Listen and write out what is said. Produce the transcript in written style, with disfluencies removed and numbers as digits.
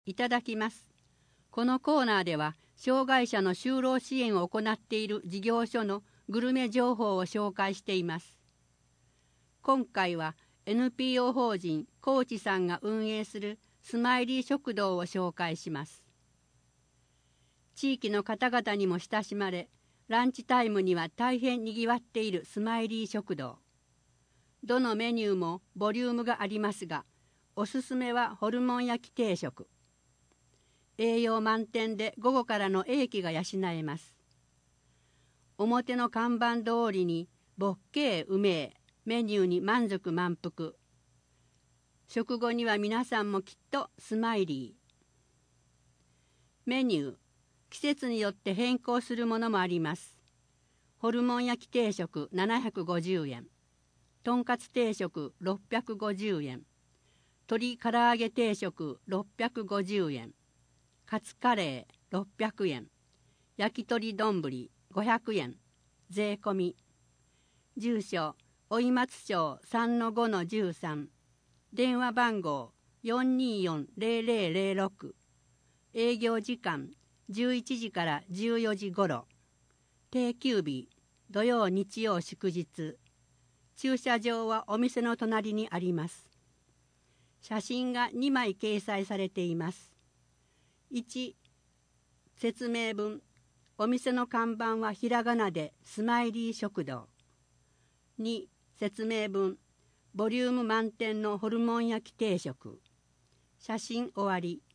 いただきます。このコーナーでは、障害者の就労支援を行っている事業所のグルメ情報を紹介しています。今回は NPO 法人高知さんが運営するスマイリー食堂を紹介します。地域の方々にも親しまれ、ランチタイムには大変にぎわっているスマイリー食堂。どのメニューもボリュームがありますが、おすすめはホルモン焼き定食。栄養満点で午後からの英気が養えます。表の看板通りにボッケーうめえメニューに満足満腹。食後には皆さんもきっとスマイリー。メニュー、季節によって変更するものもあります。ホルモン焼き定食750円。とんかつ定食650円。鶏唐揚げ定食650円。カツカレー600円。焼き鳥丼500円。税込み。住所、追松町 3-5-13。電話番号424-0006。営業時間11時から14時頃。定休日、土曜日曜祝日。駐車場はお店の隣にあります。写真が2枚掲載されています。1、説明文。お店の看板はひらがなでスマイリー食堂。2、説明文。ボリューム満点のホルモン焼き定食。写真終わり。